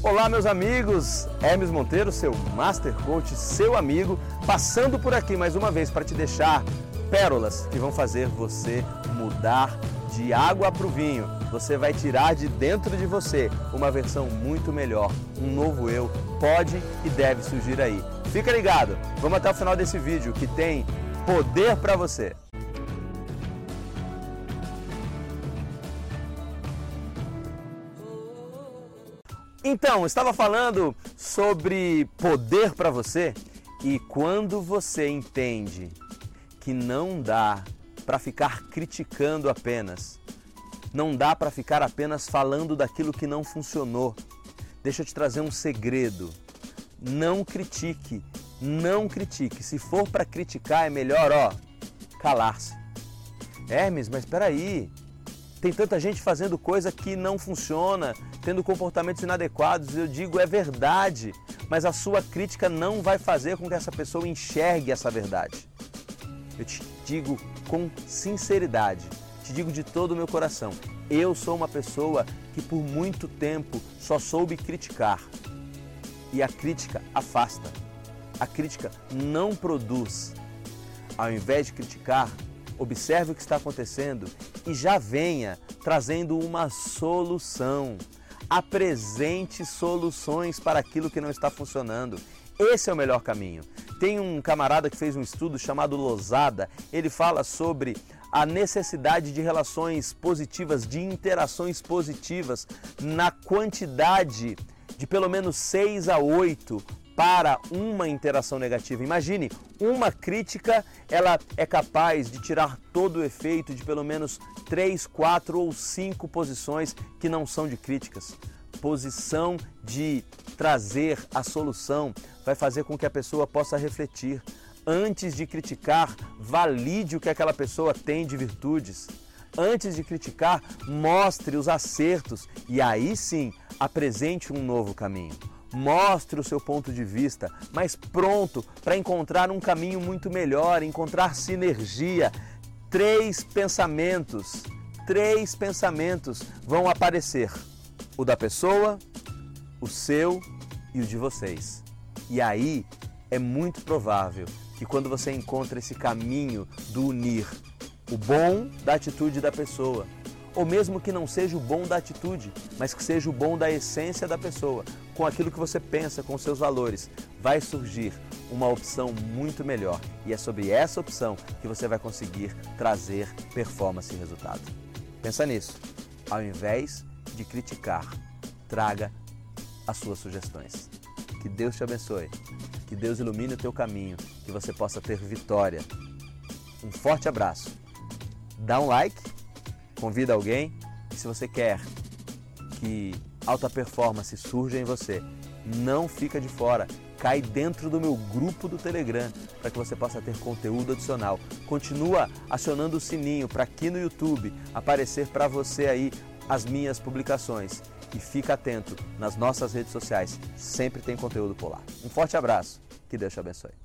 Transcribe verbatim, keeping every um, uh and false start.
Olá, meus amigos, Hermes Monteiro, seu Master Coach, seu amigo, passando por aqui mais uma vez para te deixar pérolas que vão fazer você mudar de água para o vinho. Você vai tirar de dentro de você uma versão muito melhor, um novo eu pode e deve surgir aí. Fica ligado, vamos até o final desse vídeo que tem poder para você. Então, eu estava falando sobre poder para você e quando você entende que não dá para ficar criticando apenas, não dá para ficar apenas falando daquilo que não funcionou. Deixa eu te trazer um segredo. Não critique, não critique. Se for para criticar é melhor, ó, calar-se. Hermes, mas espera aí. Tem tanta gente fazendo coisa que não funciona, tendo comportamentos inadequados. Eu digo, é verdade, mas a sua crítica não vai fazer com que essa pessoa enxergue essa verdade. Eu te digo com sinceridade, te digo de todo o meu coração, eu sou uma pessoa que por muito tempo só soube criticar. E a crítica afasta, a crítica não produz. Ao invés de criticar, observe o que está acontecendo e já venha trazendo uma solução. Apresente soluções para aquilo que não está funcionando. Esse é o melhor caminho. Tem um camarada que fez um estudo chamado Losada. Ele fala sobre a necessidade de relações positivas, de interações positivas na quantidade de pelo menos seis a oito para uma interação negativa. Imagine, uma crítica, ela é capaz de tirar todo o efeito de pelo menos três, quatro ou cinco posições que não são de críticas. Posição de trazer a solução vai fazer com que a pessoa possa refletir. Antes de criticar, valide o que aquela pessoa tem de virtudes. Antes de criticar, mostre os acertos e aí sim, apresente um novo caminho. Mostre o seu ponto de vista, mas pronto para encontrar um caminho muito melhor, encontrar sinergia. Três pensamentos, três pensamentos vão aparecer. O da pessoa, o seu e o de vocês. E aí é muito provável que quando você encontra esse caminho do unir o bom da atitude da pessoa, ou mesmo que não seja o bom da atitude, mas que seja o bom da essência da pessoa, com aquilo que você pensa, com seus valores, vai surgir uma opção muito melhor. E é sobre essa opção que você vai conseguir trazer performance e resultado. Pensa nisso. Ao invés de criticar, traga as suas sugestões. Que Deus te abençoe. Que Deus ilumine o teu caminho, que você possa ter vitória. Um forte abraço. Dá um like. Convida alguém e se você quer que alta performance surja em você, não fica de fora, cai dentro do meu grupo do Telegram para que você possa ter conteúdo adicional. Continua acionando o sininho para aqui no YouTube aparecer para você aí as minhas publicações e fica atento nas nossas redes sociais, sempre tem conteúdo por lá. Um forte abraço, que Deus te abençoe.